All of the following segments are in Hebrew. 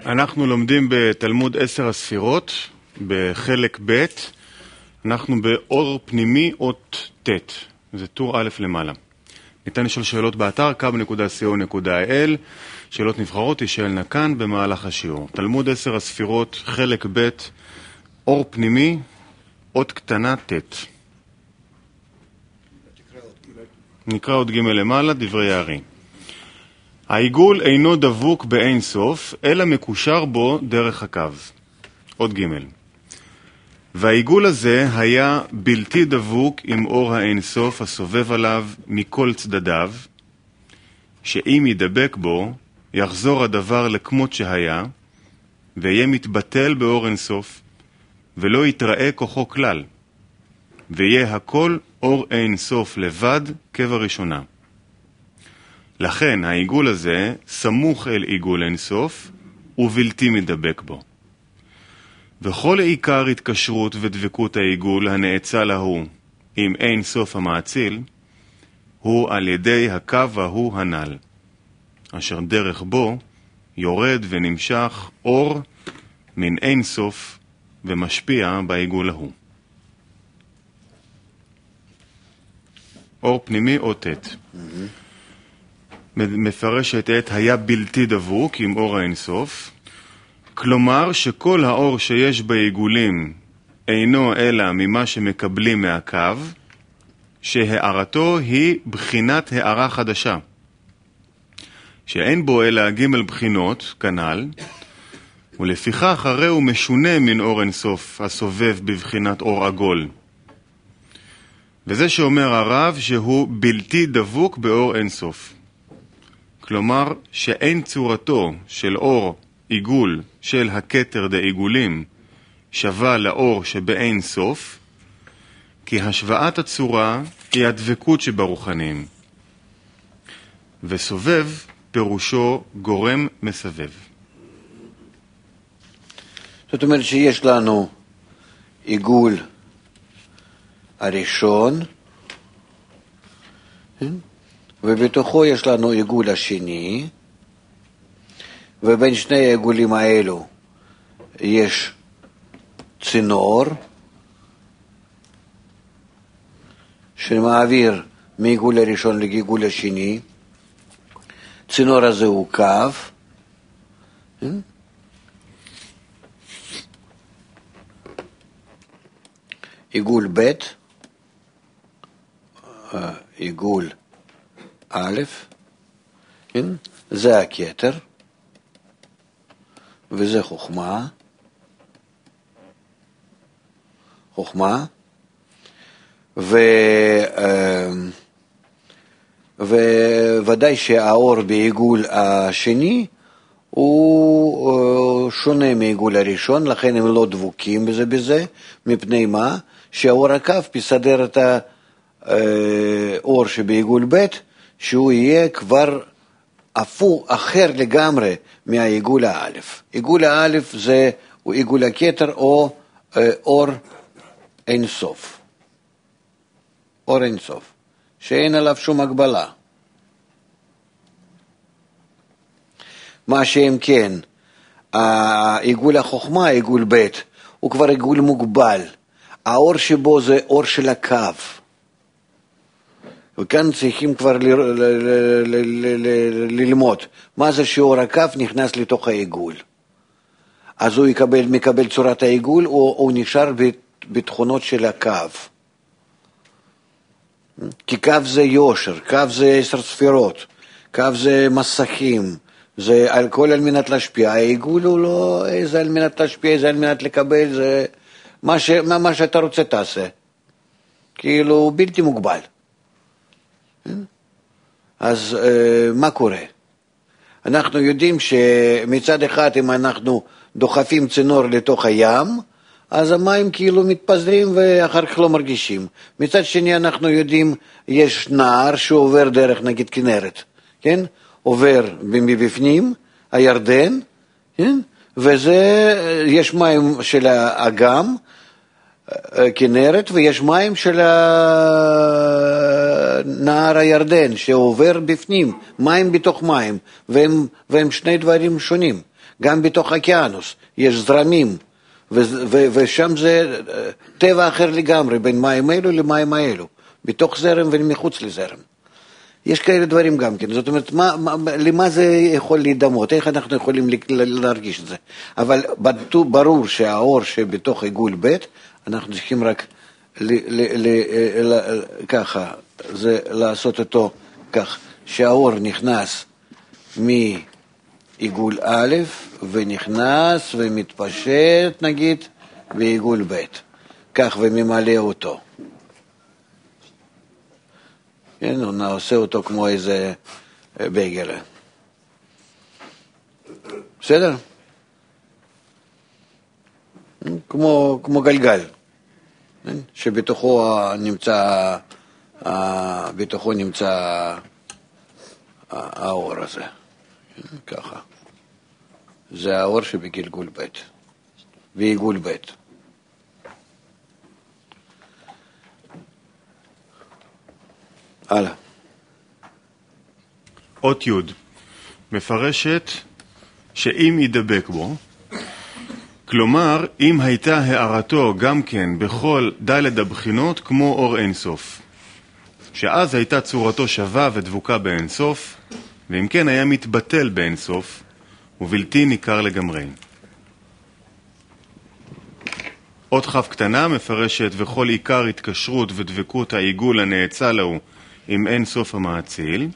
אנחנו לומדים בתלמוד 10 הספירות, בחלק ב', אנחנו באור פנימי אות ט', זה טור א' למעלה. ניתן לשאול שאלות באתר kab.co.il, שאלות נבחרות תשאלנה כאן במהלך השיעור. תלמוד 10 הספירות, חלק ב', אור פנימי, אות קטנה ט'. נקרא עוד ג' למעלה, דברי הארי. העיגול אינו דבוק באין סוף, אלא מקושר בו דרך הקו. עוד ג'. והעיגול הזה היה בלתי דבוק עם אור האין סוף הסובב עליו מכל צדדיו, שאם ידבק בו, יחזור הדבר לכמות שהיה, ויהיה מתבטל באור אין סוף, ולא יתראה כוחו כלל, ויהיה הכל אור אין סוף לבד כבראשונה. לכן העיגול הזה סמוך אל עיגול אין סוף ובלתי מדבק בו. וכל עיקר התקשרות ודבקות העיגול הנאצל ההוא עם אין סוף המעציל הוא על ידי הקו ההוא הנ"ל, אשר דרך בו יורד ונמשך אור מן אין סוף ומשפיע בעיגול ההוא. אור פנימי או ט'. מפרשת את היה בלתי דבוק עם אור האינסוף, כלומר שכל האור שיש בעיגולים אינו אלא ממה שמקבלים מהקו, שהארתו היא בחינת הארה חדשה, שאין בו אלא ג' בחינות כנ"ל, ולפיכך הרי הוא משונה מן אור אינסוף הסובב בבחינת אור עגול. וזה שאומר הרב שהוא בלתי דבוק באור אינסוף. כלומר שאין צורתו של אור עיגול של הכתר דעיגולים שווה לאור שבאין סוף, כי השוואת הצורה היא הדבקות שברוחנים, וסובב פירושו גורם מסבב. זאת אומרת שיש לנו עיגול הראשון, ובתוכו יש לנו עיגול השני, ובין שני העיגולים האלו יש צינור שמעביר מעיגול הראשון לעיגול השני. צינור הזה הוא קו, עיגול ב', עיגול א', זה הכתר, וזה חוכמה, וודאי שהאור בעיגול השני הוא שונה מעיגול הראשון, לכן הם לא דבוקים בזה, מפני מה? שהאור הקו מסדר את האור שבעיגול ב' שהוא יהיה כבר אחר לגמרי מהעיגול האלף. עיגול האלף זה עיגול הכתר או אור אינסוף. אור אינסוף, שאין עליו שום הגבלה. מה שהם כן, העיגול החוכמה, עיגול ב', הוא כבר עיגול מוגבל. האור שבו זה אור של הקו. וכאן צריכים כבר ללמוד מה זה שאור הקו נכנס לתוך העיגול. אז הוא מקבל צורת העיגול, או הוא נשאר בתכונות של הקו. כי קו זה יושר, קו זה 10 ספירות, קו זה מסכים, זה הכל על מנת להשפיע. העיגול הוא לא איזה על מנת להשפיע, איזה על מנת לקבל, זה מה שאתה רוצה תעשה. כאילו הוא בלתי מוגבל. אז מה קורה? אנחנו יודעים שמצד אחד אם אנחנו דוחפים צינור לתוך הים, אז המים כאילו מתפזרים ואחר כך לא מרגישים. מצד שני אנחנו יודעים יש נהר שעובר דרך נגיד כנרת, כן? עובר מבפנים, הירדן, כן? וזה יש מים של האגם, כנרת, ויש מים של נהר הירדן שעובר בפנים, מים בתוך מים, והם שני דברים שונים. גם בתוך אוקיינוס יש זרמים, ושם זה טבע אחר לגמרי, בין מים אלו למים האלו, בתוך זרם ומחוץ לזרם. יש כאלה דברים גם כן, זאת אומרת, למה זה יכול להידמות, איך אנחנו יכולים להרגיש את זה? אבל ברור שהאור שבתוך עיגול ב', אנחנו צריכים רק ככה, זה לעשות אותו כך, שהאור נכנס מעיגול א' ונכנס ומתפשט נגיד בעיגול ב', כך וממלא אותו. כן, הוא עושה אותו כמו איזה בייגל. בסדר? כמו גלגל, שבתוכו נמצא האור הזה. ככה. זה האור שבגלגול ב' ועיגול ב'. הלאה. אות י' מפרשת שאם ידבק בו, כלומר אם הייתה הערתו גם כן בכל ד' הבחינות כמו אור אינסוף, שאז הייתה צורתו שווה ודבוקה באינסוף, ואם כן היה מתבטל באינסוף ובלתי ניכר לגמרי. אות כ' קטנה מפרשת וכל עיקר התקשרות ודבקות העיגול הנאצל לו עם אין סוף המאציל.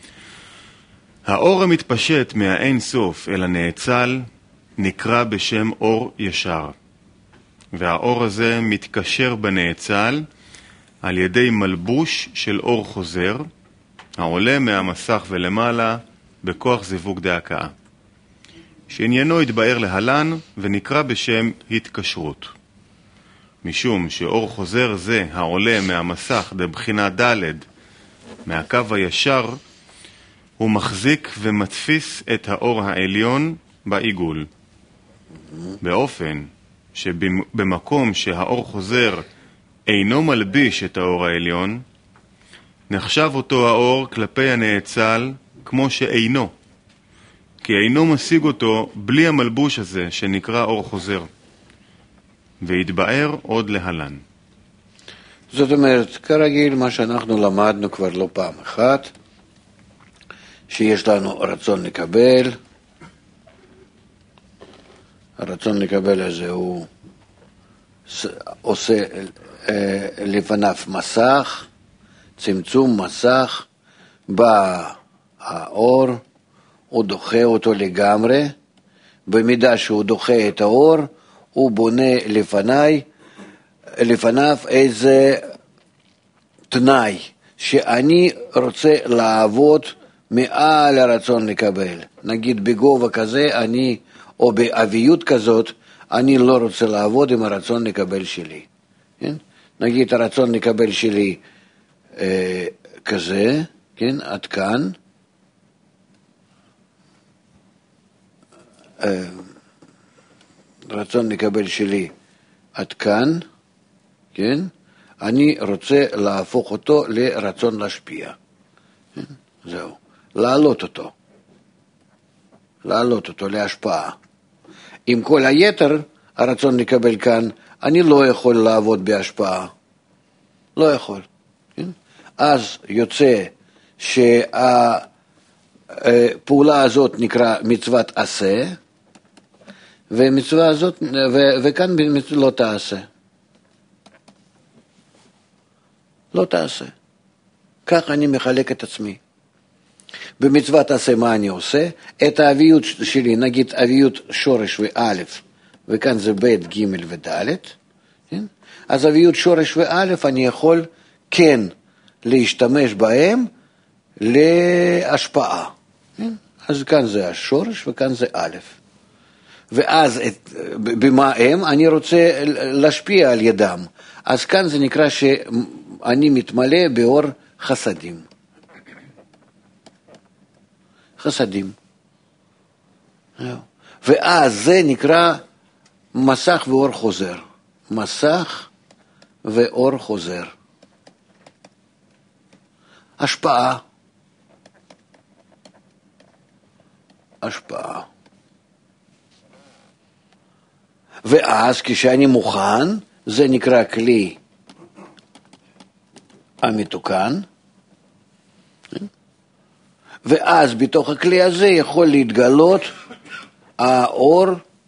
האור המתפשט מהאין סוף אל הנאצל נקרא בשם אור ישר, והאור הזה מתקשר בנאצל על ידי מלבוש של אור חוזר העולה מהמסך ולמעלה בכוח זיווג דהקאה, שעניינו יתבאר להלן ונקרא בשם התקשרות, משום שאור חוזר זה העולה מהמסך דבחינה ד' מהקו הישר, הוא מחזיק ומתפיס את האור העליון בעיגול, באופן שבמקום שהאור חוזר אינו מלביש את האור העליון, נחשב אותו האור כלפי הנאצל כמו שאינו, כי אינו משיג אותו בלי המלבוש הזה שנקרא אור חוזר, והתבאר עוד להלן. זאת אומרת, כרגיל מה שאנחנו למדנו כבר לא פעם אחת, שיש לנו רצון לקבל, הרצון לקבל הזה הוא עושה לפניו מסך, צמצום מסך, בא האור, הוא דוחה אותו לגמרי, במידה שהוא דוחה את האור, הוא בונה לפניו איזה תנאי, שאני רוצה לעבוד מעל הרצון לקבל. נגיד בגובה כזה, או באביות כזאת, אני לא רוצה לעבוד עם הרצון לקבל שלי. כן? נגיד הרצון לקבל שלי כזה, כן? עד כאן. רצון לקבל שלי עד כאן, כן? אני רוצה להפוך אותו לרצון להשפיע. כן? זהו. להעלות אותו להשפעה. עם כל היתר, הרצון לקבל כאן, אני לא יכול לעבוד בהשפעה. לא יכול. כן? אז יוצא שהפעולה הזאת נקרא מצוות עשה, ומצווה הזאת, וכאן לא תעשה. לא תעשה. כך אני מחלק את עצמי. במצוות עשה מה אני עושה? את האביות שלי, נגיד אביות שורש ואלף, וכאן זה ב' ג' וד', כן? אז אביות שורש ואלף אני יכול כן להשתמש בהם להשפעה. כן? אז כאן זה השורש וכאן זה א'. ואז במה הם אני רוצה להשפיע על ידם. אז כאן זה נקרא שאני מתמלא באור חסדים. חסדים. ואז זה נקרא מסך ואור חוזר. מסך ואור חוזר. השפעה. השפעה. ואז כשאני מוכן, זה נקרא כלי המתוקן, ואז בתוך הכלי הזה יכול להתגלות האור,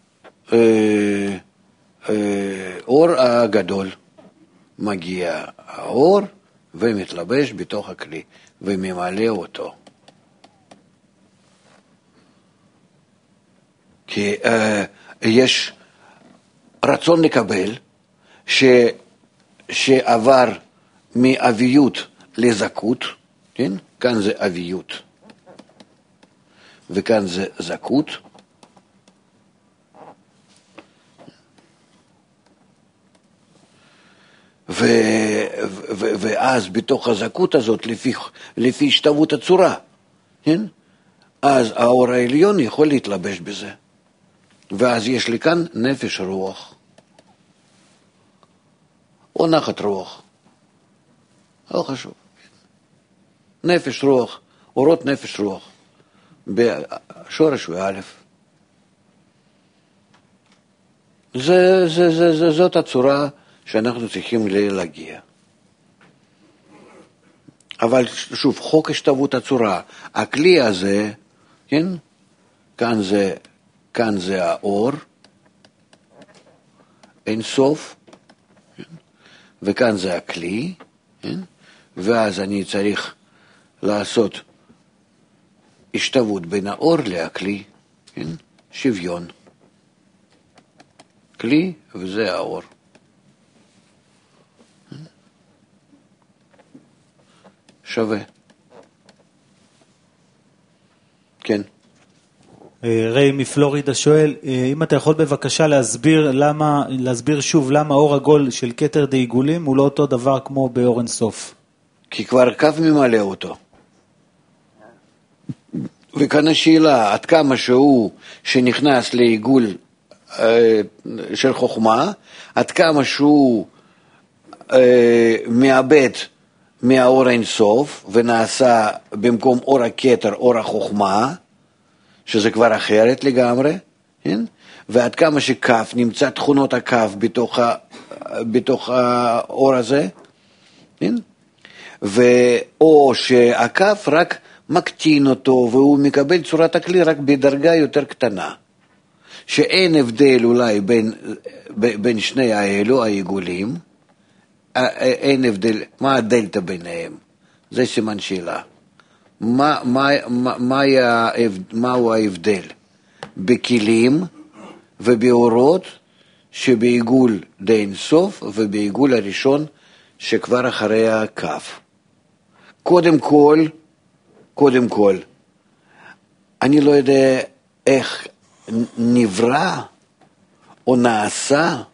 אור הגדול. מגיע האור ומתלבש בתוך הכלי וממלא אותו. כי יש רצון לקבל שעבר מאביות לזכות, כן? כאן זה אביות וכאן זה זכות, ואז בתוך הזכות הזאת, לפי השתוות הצורה, כן? אז האור העליון יכול להתלבש בזה. ואז יש לי כאן נפש רוח, או נחת רוח, לא חשוב. נפש רוח, אורות נפש רוח, בשורש הוא א'. זאת הצורה שאנחנו צריכים להגיע. אבל שוב, חוק השתוות הצורה, הכלי הזה, כן? כאן זה האור, אין סוף, כן? וכאן זה הכלי, כן? ואז אני צריך לעשות השתוות בין האור לכלי, כן? שוויון. כלי וזה האור. שווה. כן. ריי מפלורידה שואל, אם אתה יכול בבקשה להסביר שוב למה אור עגול של כתר דעיגולים הוא לא אותו דבר כמו באור אין סוף. כי כבר קו ממלא אותו. וכאן השאלה, עד כמה שהוא שנכנס לעיגול של חוכמה, עד כמה שהוא מאבד מהאור אין סוף, ונעשה במקום אור הכתר, אור החוכמה, שזה כבר אחרת לגמרי, כן? ועד כמה שכף, נמצא תכונות הכף בתוך האור הזה, כן? או שהכף רק מקטין אותו, והוא מקבל צורת הכלי רק בדרגה יותר קטנה, שאין הבדל אולי בין שני האלו, העיגולים, אין הבדל, מה הדלתה ביניהם? זה סימן שאלה. מהו ההבדל בכלים ובאורות שבעיגול די אינסוף ובעיגול הראשון שכבר אחרי הכף? קודם כל, אני לא יודע איך נברא או נעשה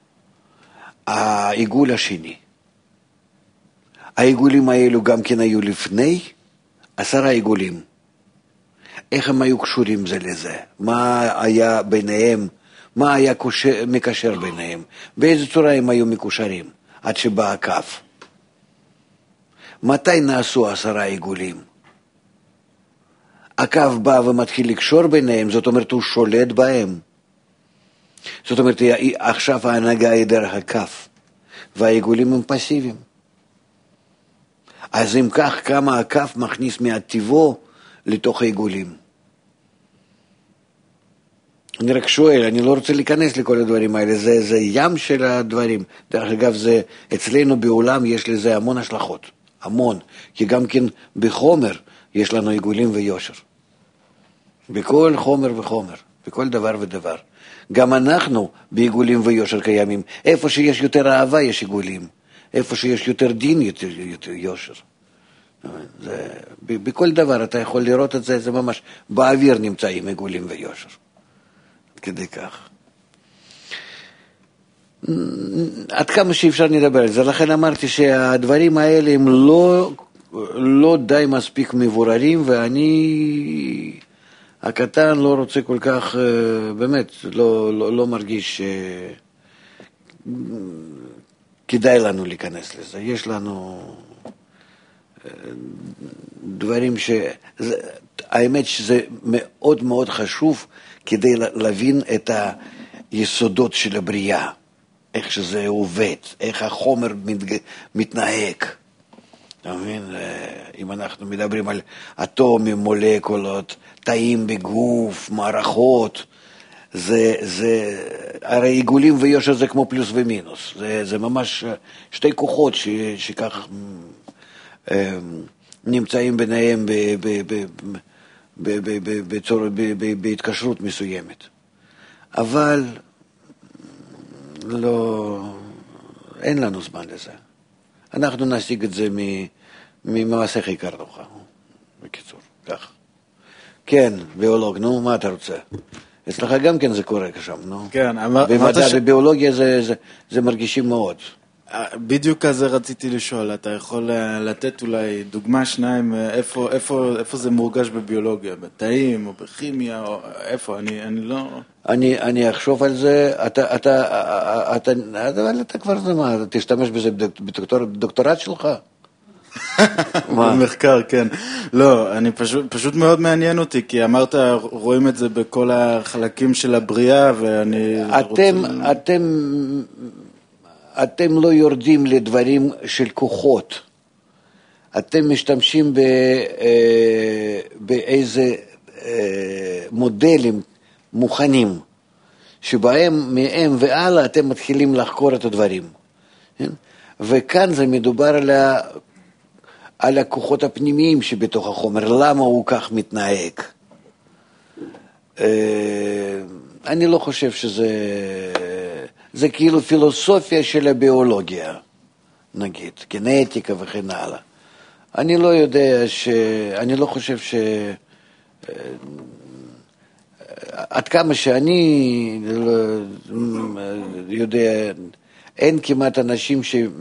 העיגול השני. העיגולים האלו גם כן היו לפני 10 עיגולים. איך הם היו קשורים זה לזה? מה היה ביניהם? מה היה מקשר ביניהם? באיזו צורה הם היו מקושרים עד שבא הכף? מתי נעשו 10 עיגולים? הכף בא ומתחיל לקשור ביניהם, זאת אומרת הוא שולט בהם. זאת אומרת עכשיו ההנהגה היא דרך הכף, והעיגולים הם פסיביים. אז אם כך, כמה הכף מכניס מהטבעו לתוך העיגולים? אני רק שואל, אני לא רוצה להיכנס לכל הדברים האלה, זה ים של הדברים. דרך אגב, אצלנו בעולם יש לזה המון השלכות, המון, כי גם כן בחומר יש לנו עיגולים ויושר. בכל חומר וחומר, בכל דבר ודבר. גם אנחנו בעיגולים ויושר קיימים. איפה שיש יותר אהבה יש עיגולים. איפה שיש יותר דין יותר יושר. בכל דבר אתה יכול לראות את זה, זה ממש באוויר נמצאים עיגולים ויושר. כדי כך. עד כמה שאפשר נדבר על זה. לכן אמרתי שהדברים האלה הם לא די מספיק מבוררים, ואני הקטן לא רוצה כל כך, באמת, לא מרגיש כדאי לנו להיכנס לזה. יש לנו דברים האמת שזה מאוד מאוד חשוב כדי להבין את היסודות של הבריאה, איך שזה עובד, איך החומר מתנהג. אתה מבין? אם אנחנו מדברים על אטומים, מולקולות, תאים בגוף, מערכות, הרי עיגולים ויושר זה כמו פלוס ומינוס, זה ממש שתי כוחות שכך נמצאים ביניהם בהתקשרות מסוימת. אבל לא, אין לנו זמן לזה. אנחנו נשיג את זה ממעשיך הכרתך, בקיצור, כך. כן, ביולוג, נו, מה אתה רוצה? אצלך גם כן זה קורה שם, נו. כן, במדע וביולוגיה זה מרגישים מאוד. בדיוק כזה רציתי לשאול, אתה יכול לתת אולי דוגמה שניים, איפה זה מורגש בביולוגיה, בתאים או בכימיה, או איפה, אני לא... אני אחשוב על זה, אתה כבר תשתמש בזה בדוקטורט שלך? במחקר, כן. לא, אני פשוט מאוד מעניין אותי, כי אמרת, רואים את זה בכל החלקים של הבריאה, ואני... אתם לא יורדים לדברים של כוחות. אתם משתמשים באיזה מודלים מוכנים, שבהם מהם והלאה אתם מתחילים לחקור את הדברים. וכאן זה מדובר על הכוחות הפנימיים שבתוך החומר, למה הוא כך מתנהג. אני לא חושב זה כאילו פילוסופיה של הביולוגיה, נגיד, גנטיקה וכן הלאה. אני לא יודע אני לא חושב עד כמה שאני יודע, אין כמעט אנשים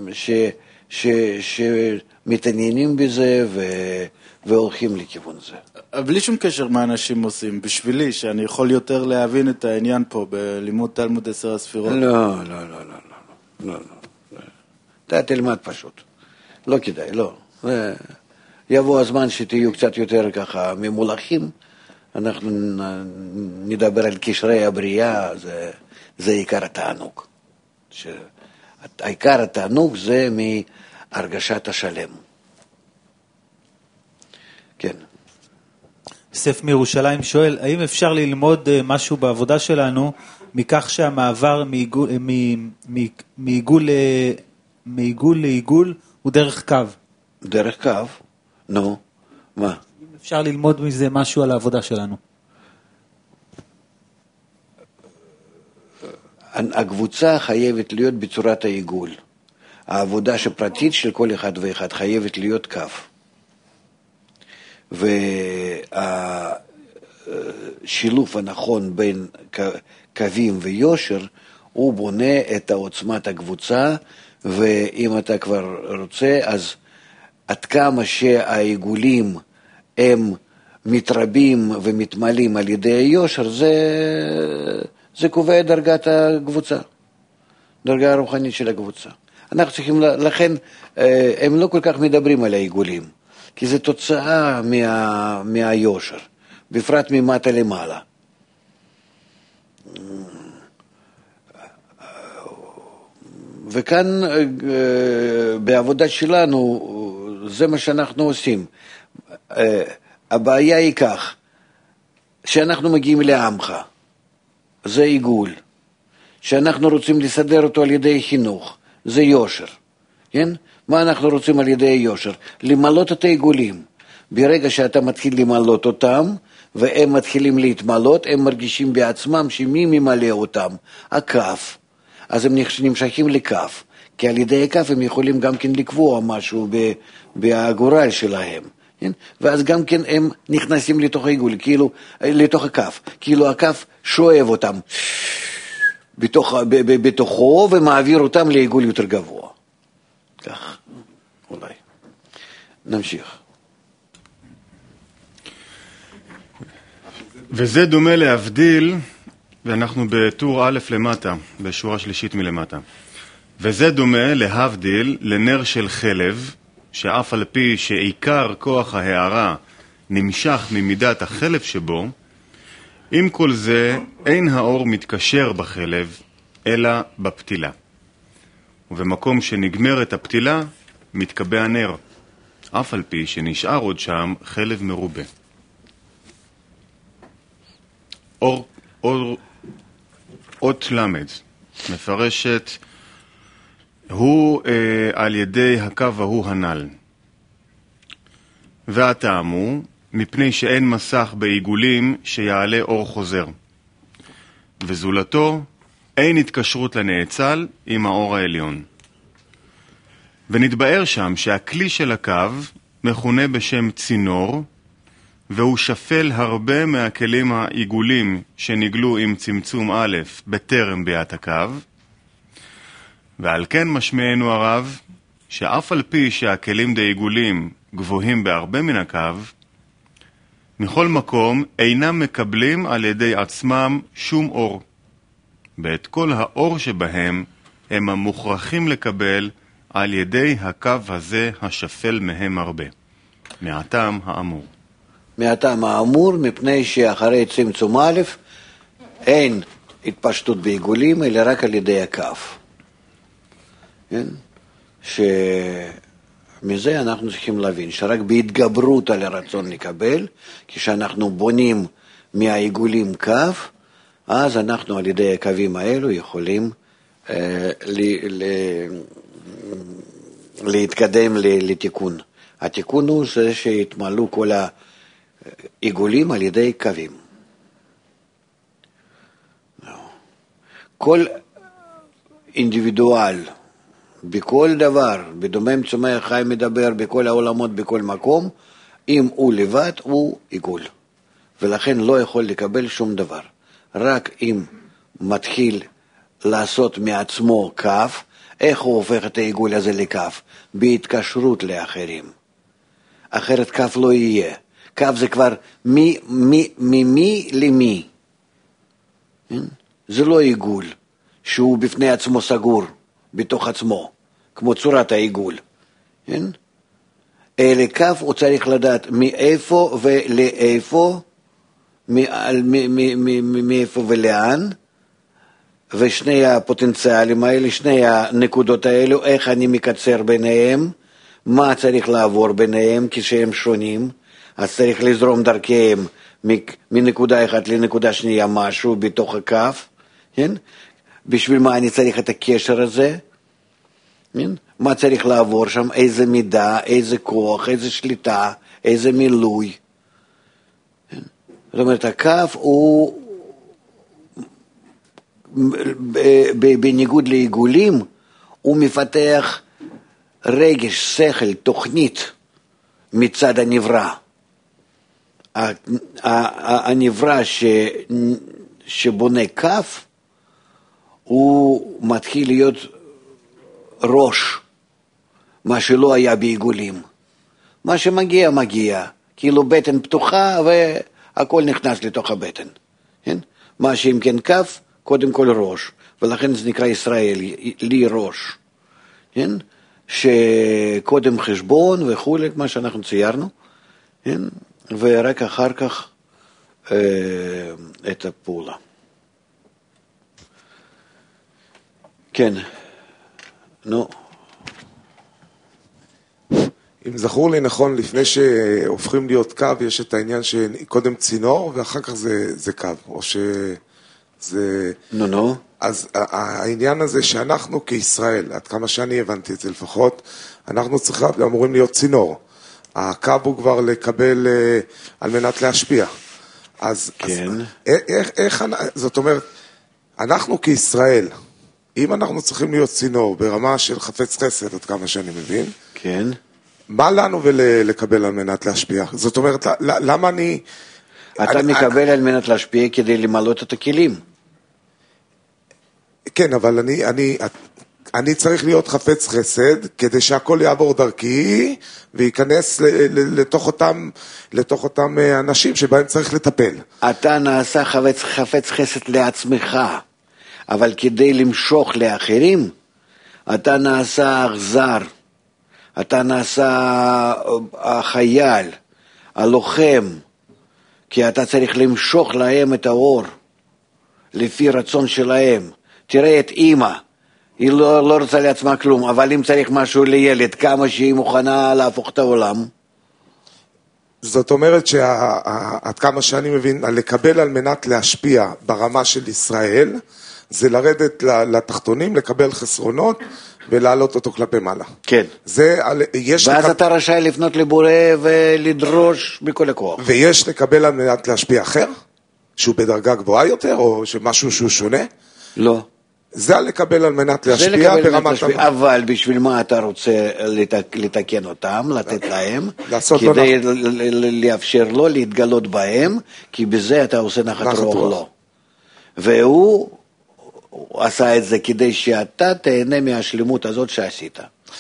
שמתעניינים בזה והולכים לכיוון זה. בלי שום קשר מה אנשים עושים, בשבילי, שאני יכול יותר להבין את העניין פה בלימוד תלמוד 10 הספירות. לא. אתה תלמד פשוט. לא כדאי, לא. יבוא הזמן שתהיו קצת יותר ככה ממולכים, אנחנו נדבר על קשרי הבריאה, זה עיקר התענוג. עיקר התענוג זה מהרגשת השלם. כן. יוסף מירושלים שואל, האם אפשר ללמוד משהו בעבודה שלנו מכך שהמעבר מעיגול לעיגול הוא דרך קו? דרך קו? נו, מה? אם אפשר ללמוד מזה משהו על העבודה שלנו. הקבוצה חייבת להיות בצורת העיגול. העבודה שפרטית של כל אחד ואחד חייבת להיות קו. והשילוב הנכון בין קווים ויושר הוא בונה את עוצמת הקבוצה, ואם אתה כבר רוצה, אז עד כמה שהעיגולים הם מתרבים ומתמלאים על ידי היושר, זה קובע את דרגת הקבוצה, דרגה הרוחנית של הקבוצה. אנחנו צריכים, לכן הם לא כל כך מדברים על העיגולים, כי זה תוצאה מהיושר, בפרט ממטה למעלה. וכאן בעבודה שלנו זה מה שאנחנו עושים. הבעיה היא כך, שאנחנו מגיעים לעמך, זה עיגול. שאנחנו רוצים לסדר אותו על ידי חינוך, זה יושר. כן? מה אנחנו רוצים על ידי יושר? למלות את העיגולים. ברגע שאתה מתחיל למלות אותם, והם מתחילים להתמלות, הם מרגישים בעצמם שמי ממלא אותם? הכף. אז הם נמשכים לכף. כי על ידי הכף הם יכולים גם כן לקבוע משהו בהגורל שלהם. כן? ואז גם כן הם נכנסים לתוך העיגול, כאילו, לתוך הכף. כאילו הכף שואב אותם בתוכו ומעביר אותם לעיגול יותר גבוה. כך, אולי. נמשיך. וזה דומה להבדיל, ואנחנו בטור א' למטה, בשורה שלישית מלמטה. וזה דומה להבדיל לנר של חלב, שאף על פי שעיקר כוח ההערה נמשך ממידת החלב שבו, עם כל זה, אין האור מתקשר בחלב, אלא בפתילה. ובמקום שנגמרת הפתילה, מתקבע הנר, אף על פי שנשאר עוד שם חלב מרובה. אות למד מפרשת, הוא על ידי הקו ההוא הנ"ל. והטעם הוא, מפני שאין מסך בעיגולים שיעלה אור חוזר. וזולתו, אין התקשרות לנאצל עם האור העליון. ונתבאר שם שהכלי של הקו מכונה בשם צינור, והוא שפל הרבה מהכלים העיגולים שנגלו עם צמצום א' בטרם ביאת הקו, ועל כן משמענו הרב שאף על פי שהכלים דעיגולים גבוהים בהרבה מן הקו, מכל מקום אינם מקבלים על ידי עצמם שום אור. ואת כל האור שבהם הם המוכרחים לקבל על ידי הקו הזה השפל מהם הרבה. מהטעם האמור. מהטעם האמור, מפני שאחרי צמצום א' אין התפשטות בעיגולים, אלא רק על ידי הקו. כן? שמזה אנחנו צריכים להבין, שרק בהתגברות על הרצון לקבל, כשאנחנו בונים מהעיגולים קו, אז אנחנו על ידי הקווים האלו יכולים להתקדם לתיקון. התיקון הוא זה שהתמלאו כל העיגולים על ידי קווים. כל אינדיבידואל, בכל דבר, בדומם צומח חי מדבר, בכל העולמות, בכל מקום, אם הוא לבד, הוא עיגול. ולכן לא יכול לקבל שום דבר. רק אם מתחיל לעשות מעצמו קו, איך הוא הופך את העיגול הזה לקו? בהתקשרות לאחרים. אחרת קו לא יהיה. קו זה כבר ממי למי. זה לא עיגול שהוא בפני עצמו סגור, בתוך עצמו, כמו צורת העיגול. אלא קו הוא צריך לדעת מאיפה ולאיפה, מאיפה ולאן, ושני הפוטנציאלים האלה, שני הנקודות האלו, איך אני מקצר ביניהם, מה צריך לעבור ביניהם כשהם שונים, אז צריך לזרום דרכיהם מנקודה אחת לנקודה שנייה משהו בתוך הקו, כן? בשביל מה אני צריך את הקשר הזה, כן? מה צריך לעבור שם, איזה מידה, איזה כוח, איזה שליטה, איזה מילוי. כן? זאת אומרת, הקו הוא בניגוד לעיגולים, הוא מפתח רגש, שכל, תוכנית מצד הנברא. הנברא שבונה קו, הוא מתחיל להיות ראש, מה שלא היה בעיגולים. מה שמגיע, מגיע. כאילו בטן פתוחה והכל נכנס לתוך הבטן. כן? מה שאם כן קו, קודם כל ראש. ולכן זה נקרא ישראל, לי ראש. כן? שקודם חשבון וכו', מה שאנחנו ציירנו. כן? ורק אחר כך את הפעולה. כן, נו. אם זכור לי נכון, לפני שהופכים להיות קו, יש את העניין שקודם צינור, ואחר כך זה קו, או שזה... נו. אז העניין הזה שאנחנו כישראל, עד כמה שאני הבנתי את זה לפחות, אנחנו אמורים להיות צינור. הקו הוא כבר לקבל על מנת להשפיע. אז, כן. איך, זאת אומרת, אנחנו כישראל, אם אנחנו צריכים להיות צינור ברמה של חפץ חסד, עד כמה שאני מבין, כן. מה לנו ולקבל על מנת להשפיע? זאת אומרת, למה אני... אתה מקבל על מנת להשפיע כדי למלות את הכלים. כן, אבל אני צריך להיות חפץ חסד, כדי שהכל יעבור דרכי, וייכנס לתוך אותם אנשים שבהם צריך לטפל. אתה נעשה חפץ חסד לעצמך, אבל כדי למשוך לאחרים, אתה נעשה אכזר, אתה נעשה החייל, הלוחם, כי אתה צריך למשוך להם את האור, לפי רצון שלהם. תראה את אמא, היא לא רוצה לעצמה כלום, אבל אם צריך משהו לילד, כמה שהיא מוכנה להפוך את העולם. זאת אומרת שעד כמה שאני מבין, לקבל על מנת להשפיע ברמה של ישראל, זה לרדת לתחתונים, לקבל חסרונות, ולהעלות אותו כלפי מעלה. כן. ואז אתה רשאי לפנות לבורא ולדרוש בכל הכוח. ויש לקבל על מנת להשפיע אחר? שהוא בדרגה גבוהה יותר, או משהו שהוא שונה? לא. זה לקבל על מנת להשפיע ברמת... אבל בשביל מה אתה רוצה לתקן אותם, לתת להם, כדי לאפשר לו להתגלות בהם, כי בזה אתה עושה נחת רוח לו. והוא עשה את זה כדי שאתה תהנה מהשלמות הזאת שעשית.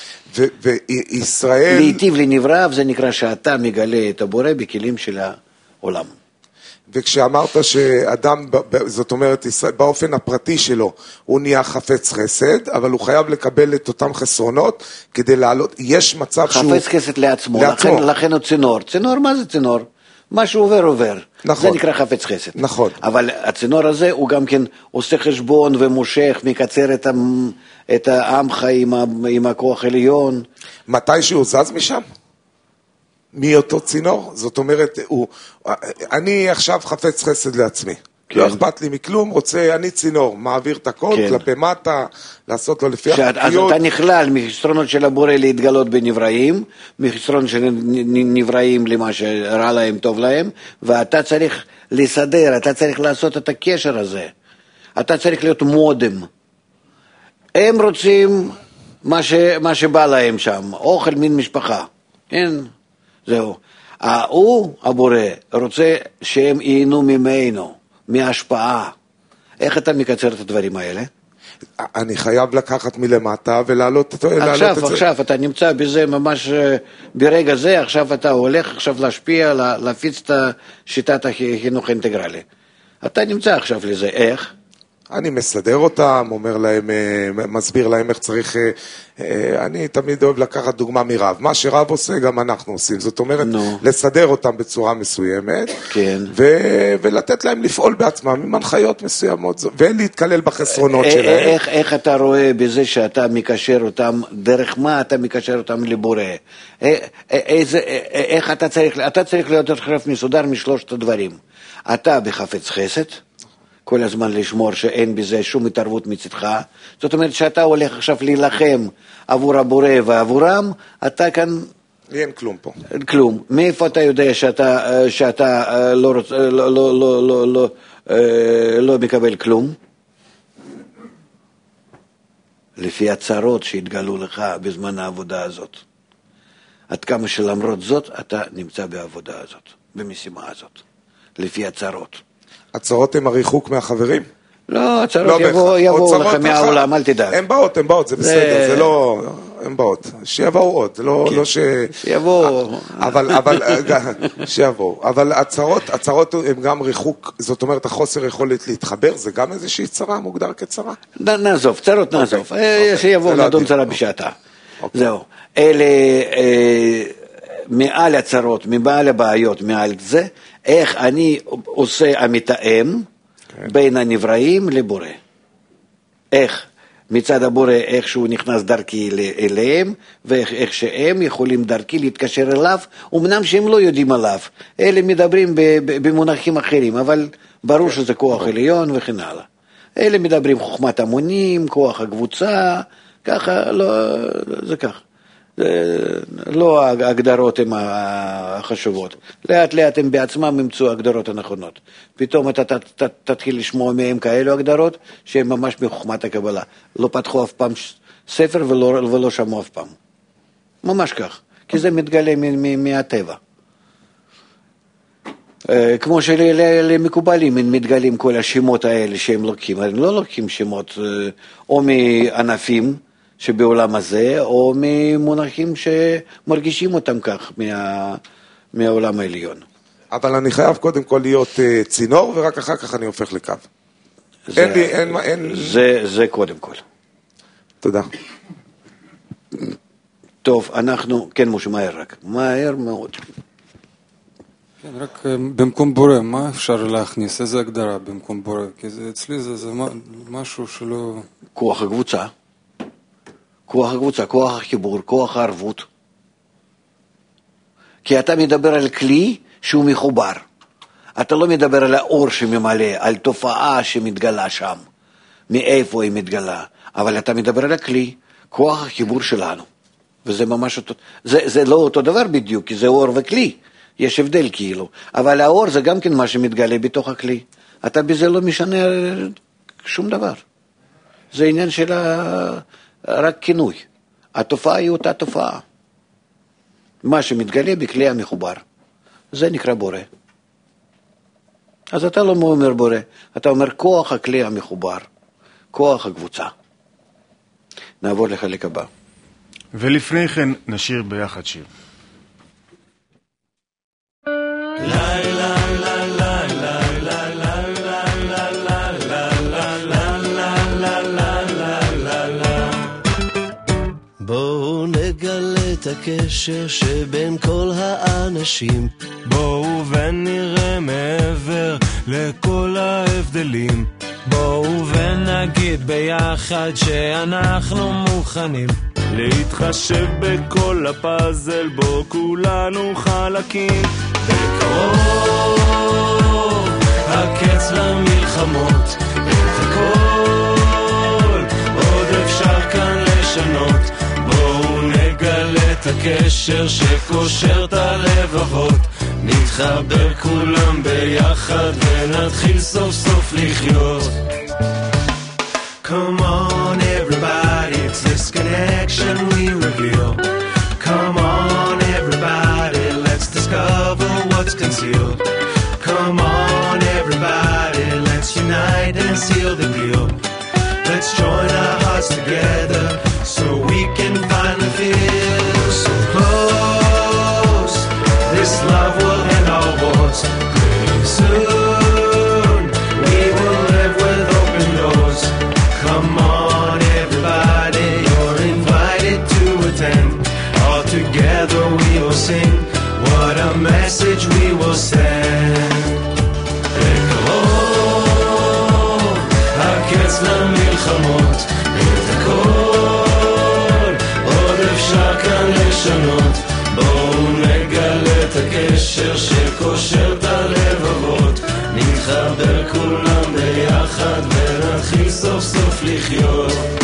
וישראל... להיטיב לנברא, זה נקרא שאתה מגלה את הבורא בכלים של העולם. וכשאמרת שאדם, זאת אומרת, באופן הפרטי שלו, הוא נהיה חפץ חסד, אבל הוא חייב לקבל את אותם חסרונות כדי לעלות, יש מצב שהוא... חפץ חסד לעצמו. לכן הוא צינור. צינור, מה זה צינור? מה שעובר עובר. נכון. זה נקרא חפץ חסד. נכון. אבל הצינור הזה הוא גם כן עושה חשבון ומושך, מקצר את העמך עם הכוח עליון. מתי שהוא זז משם? מאותו צינור? זאת אומרת, אני עכשיו חפץ חסד לעצמי. כן. לא אכפת לי מכלום, רוצה, אני צינור, מעביר את הכל, כן. כלפי מטה, לעשות לו לפי החוקיות. אז אתה נכלל מחסרונות של הבורא להתגלות בנבראים, מחסרונות של נבראים למה שרע להם, טוב להם, ואתה צריך לסדר, אתה צריך לעשות את הקשר הזה. אתה צריך להיות מודם. הם רוצים מה שבא להם שם, אוכל מן משפחה. כן, זהו. הוא, הבורא, רוצה שהם ייהנו ממנו, מההשפעה. איך אתה מקצר את הדברים האלה? אני חייב לקחת מלמטה ולהעלות את זה. עכשיו, אתה נמצא בזה ממש ברגע זה, עכשיו אתה הולך עכשיו להשפיע, להפיץ את שיטת החינוך האינטגרלי. אתה נמצא עכשיו לזה, איך? אני מסדר אותם, אומר להם, מסביר להם איך צריך, אני תמיד אוהב לקחת דוגמה מרב, מה שרב עושה גם אנחנו עושים, זאת אומרת, לסדר אותם בצורה מסוימת, כן. ולתת להם לפעול בעצמם עם הנחיות מסוימות, ולהתכלל בחסרונות שלהם. איך אתה רואה בזה שאתה מקשר אותם, דרך מה אתה מקשר אותם לבורא? איך אתה צריך להיות חרף מסודר משלושת הדברים. אתה בחפץ חסד, כל הזמן לשמור שאין בזה שום התערבות מצדך. זאת אומרת שאתה הולך עכשיו להילחם עבור הבורא ועבורם, אתה כאן... אין כלום פה. כלום. מאיפה אתה יודע שאתה לא מקבל כלום? לפי הצרות שהתגלו לך בזמן העבודה הזאת. עד כמה שלמרות זאת, אתה נמצא בעבודה הזאת, במשימה הזאת. לפי הצרות. הצרות הן הריחוק מהחברים? לא, הצרות יבואו לך מהעולם, אל תדאג. הן באות, זה בסדר, זה לא... הן באות. שיבואו עוד, לא ש... שיבואו. שיבואו. אבל הצרות הן גם ריחוק, זאת אומרת, החוסר יכולת להתחבר, זה גם איזושהי צרה, מוגדר כצרה? נעזוב, צרות נעזוב. שיבואו נדון צרה בשעתה. זהו. אלה... מעל הצרות, מעל הבעיות, מעל זה, איך אני עושה המתאם בין הנבראים לבורא. איך? מצד הבורא, איך שהוא נכנס דרכי אליהם, ואיך שהם יכולים דרכי להתקשר אליו, אמנם שהם לא יודעים עליו. אלה מדברים במונחים אחרים, אבל ברור שזה כוח עליון וכן הלאה. אלה מדברים חוכמת המונים, כוח הקבוצה, ככה, לא, זה ככה. לא ההגדרות הן החשובות. לאט לאט הם בעצמם ימצאו הגדרות הנכונות. פתאום אתה תתחיל לשמוע מהם כאלו הגדרות שהן ממש מחוכמת הקבלה. לא פתחו אף פעם ספר ולא שמעו אף פעם. ממש כך. כי זה מתגלה מהטבע. כמו שלמקובלים מתגלים כל השמות האלה שהם לוקחים. הם לא לוקחים שמות או מענפים שבעולם הזה, או ממונחים שמרגישים אותם כך מהעולם העליון. אבל אני חייב קודם כל להיות צינור, ורק אחר כך אני הופך לקו. זה קודם כל. תודה. טוב, אנחנו, כן משה, מהר רק, מהר מאוד. כן, רק במקום בורא, מה אפשר להכניס? איזה הגדרה במקום בורא? כי אצלי זה משהו שלא... כוח הקבוצה. כוח הקבוצה, כוח החיבור, כוח הערבות. כי אתה מדבר על כלי שהוא מחובר. אתה לא מדבר על האור שממלא, על תופעה שמתגלה שם. מאיפה היא מתגלה. אבל אתה מדבר על הכלי, כוח החיבור שלנו. וזה ממש אותו... זה לא אותו דבר בדיוק, כי זה אור וכלי. יש הבדל כאילו. אבל האור זה גם כן מה שמתגלה בתוך הכלי. אתה בזה לא משנה שום דבר. זה עניין של רק כינוי. התופעה היא אותה תופעה. מה שמתגלה בכלי המחובר. זה נקרא בורא. אז אתה לא אומר בורא, אתה אומר כוח הכלי המחובר. כוח הקבוצה. נעבור לחלק הבא. ולפני כן נשיר ביחד שיר. בואו נגלה את הקשר שבין כל האנשים, בואו ונראה מעבר לכל ההבדלים, בואו ונגיד ביחד שאנחנו מוכנים להתחשב בכל הפאזל בו כולנו חלקים. בקרוב הקץ למלחמות, את הכל עוד אפשר כאן לשנות. בואו נגלה את הקשר שקושר את הלבבות, נתחבר כולם ביחד ונתחיל סוף סוף לחיות. Come on everybody, it's this connection we reveal. Come on everybody, let's discover what's concealed. Come on everybody, let's unite and seal the deal. Let's join our hearts together so we can finally feel so close. This love will end all wars. Pretty soon we will live with open doors. Come on everybody, you're invited to attend. All together we will sing, what a message we will send. בקרוב הקץ למלחמות, את הכל עוד אפשר כאן לשנות. בואו נגלה את הקשר שקושר את הלבבות, נתחבר כולם ביחד ונתחיל סוף סוף לחיות.